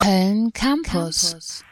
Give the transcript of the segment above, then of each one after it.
Köln Campus.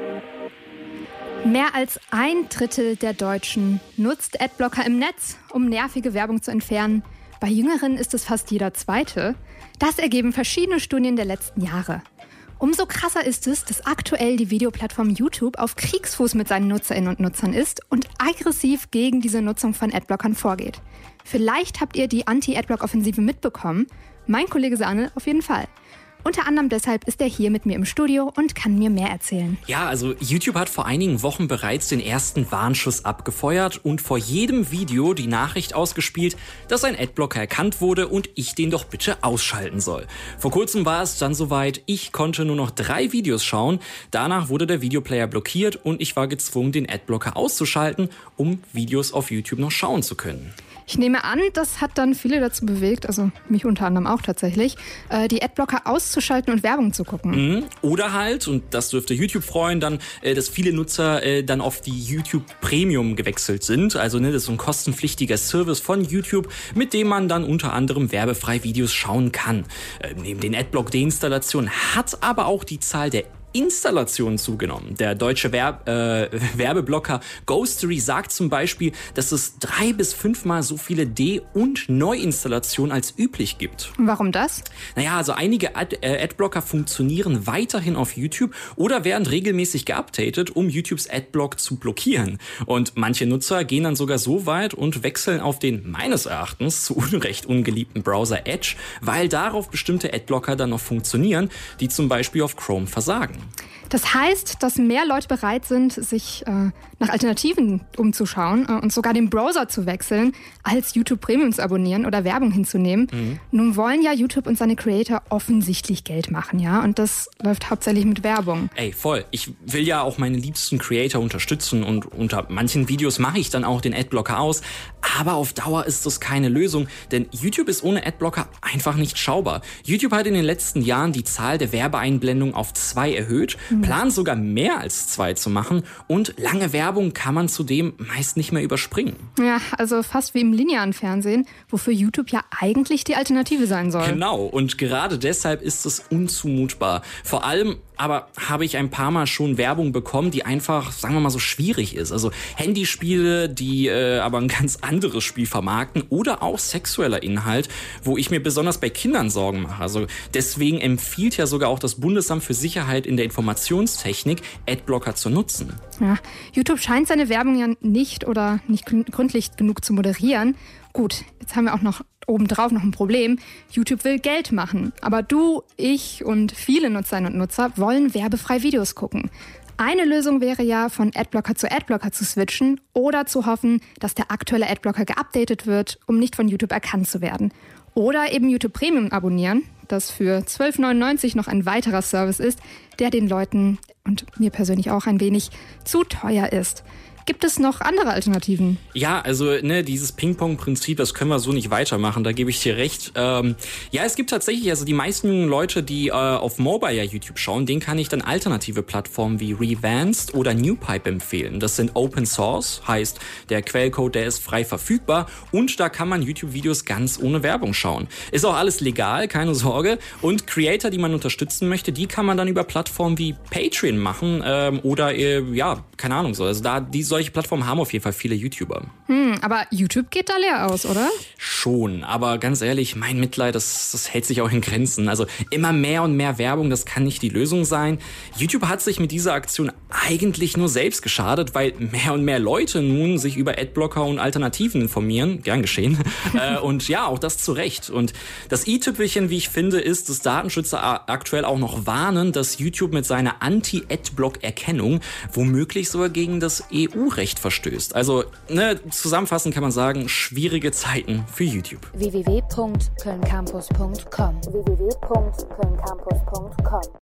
Mehr als 1/3 der Deutschen nutzt Adblocker im Netz, um nervige Werbung zu entfernen. Bei Jüngeren ist es fast jeder Zweite. Das ergeben verschiedene Studien der letzten Jahre. Umso krasser ist es, dass aktuell die Videoplattform YouTube auf Kriegsfuß mit seinen Nutzerinnen und Nutzern ist und aggressiv gegen diese Nutzung von Adblockern vorgeht. Vielleicht habt ihr die Anti-Adblock-Offensive mitbekommen. Mein Kollege Sahne auf jeden Fall. Unter anderem deshalb ist er hier mit mir im Studio und kann mir mehr erzählen. Ja, also YouTube hat vor einigen Wochen bereits den ersten Warnschuss abgefeuert und vor jedem Video die Nachricht ausgespielt, dass ein Adblocker erkannt wurde und ich den doch bitte ausschalten soll. Vor kurzem war es dann soweit, ich konnte nur noch 3 Videos schauen. Danach wurde der Videoplayer blockiert und ich war gezwungen, den Adblocker auszuschalten, um Videos auf YouTube noch schauen zu können. Ich nehme an, das hat dann viele dazu bewegt, also mich unter anderem auch tatsächlich, die Adblocker auszuschalten und Werbung zu gucken. Oder halt, und das dürfte YouTube freuen, dann, dass viele Nutzer dann auf die YouTube Premium gewechselt sind. Also das ist so ein kostenpflichtiger Service von YouTube, mit dem man dann unter anderem werbefrei Videos schauen kann. Neben den Adblock-Deinstallationen hat aber auch die Zahl der Installationen zugenommen. Der deutsche Werbeblocker Ghostery sagt zum Beispiel, dass es 3 bis 5 Mal so viele De- und Neuinstallationen als üblich gibt. Warum das? Naja, also einige Adblocker funktionieren weiterhin auf YouTube oder werden regelmäßig geupdatet, um YouTubes Adblock zu blockieren. Und manche Nutzer gehen dann sogar so weit und wechseln auf den meines Erachtens zu Unrecht ungeliebten Browser Edge, weil darauf bestimmte Adblocker dann noch funktionieren, die zum Beispiel auf Chrome versagen. Das heißt, dass mehr Leute bereit sind, sich nach Alternativen umzuschauen und sogar den Browser zu wechseln, als YouTube Premium zu abonnieren oder Werbung hinzunehmen. Nun wollen ja YouTube und seine Creator offensichtlich Geld machen, ja? Und das läuft hauptsächlich mit Werbung. Ey, voll. Ich will ja auch meine liebsten Creator unterstützen und unter manchen Videos mache ich dann auch den Adblocker aus. Aber auf Dauer ist das keine Lösung, denn YouTube ist ohne Adblocker einfach nicht schaubar. YouTube hat in den letzten Jahren die Zahl der Werbeeinblendungen auf 2 erhöht, plant sogar mehr als 2 zu machen und lange Werbung kann man zudem meist nicht mehr überspringen. Ja, also fast wie im linearen Fernsehen, wofür YouTube ja eigentlich die Alternative sein soll. Genau, und gerade deshalb ist es unzumutbar. Vor allem aber habe ich ein paar Mal schon Werbung bekommen, die einfach, sagen wir mal, so schwierig ist. Also Handyspiele, die aber ein ganz anderes Spiel vermarkten oder auch sexueller Inhalt, wo ich mir besonders bei Kindern Sorgen mache. Also deswegen empfiehlt ja sogar auch das Bundesamt für Sicherheit in der Informationstechnik, Adblocker zu nutzen. Ja, YouTube scheint seine Werbung ja nicht gründlich genug zu moderieren. Gut, jetzt haben wir auch noch obendrauf noch ein Problem. YouTube will Geld machen. Aber du, ich und viele Nutzerinnen und Nutzer wollen werbefrei Videos gucken. Eine Lösung wäre ja, von Adblocker zu switchen oder zu hoffen, dass der aktuelle Adblocker geupdatet wird, um nicht von YouTube erkannt zu werden. Oder eben YouTube Premium abonnieren, das für 12,99 € noch ein weiterer Service ist, der den Leuten und mir persönlich auch ein wenig zu teuer ist. Gibt es noch andere Alternativen? Ja, also dieses Ping-Pong-Prinzip, das können wir so nicht weitermachen, da gebe ich dir recht. Ja, es gibt tatsächlich, also die meisten jungen Leute, die auf Mobile ja YouTube schauen, denen kann ich dann alternative Plattformen wie Revanced oder NewPipe empfehlen. Das sind Open Source, heißt der Quellcode, der ist frei verfügbar und da kann man YouTube-Videos ganz ohne Werbung schauen. Ist auch alles legal, keine Sorge. Und Creator, die man unterstützen möchte, die kann man dann über Plattformen wie Patreon machen oder ja, keine Ahnung so. Also solche Plattformen haben auf jeden Fall viele YouTuber. Aber YouTube geht da leer aus, oder? Schon, aber ganz ehrlich, mein Mitleid, das hält sich auch in Grenzen. Also immer mehr und mehr Werbung, das kann nicht die Lösung sein. YouTube hat sich mit dieser Aktion eigentlich nur selbst geschadet, weil mehr und mehr Leute nun sich über Adblocker und Alternativen informieren. Gern geschehen. Und ja, auch das zu Recht. Und das i-Tüpfelchen, wie ich finde, ist, dass Datenschützer aktuell auch noch warnen, dass YouTube mit seiner Anti-Adblock-Erkennung womöglich sogar gegen das EU-Recht verstößt. Also, zusammenfassend kann man sagen, schwierige Zeiten für YouTube. www.kölncampus.com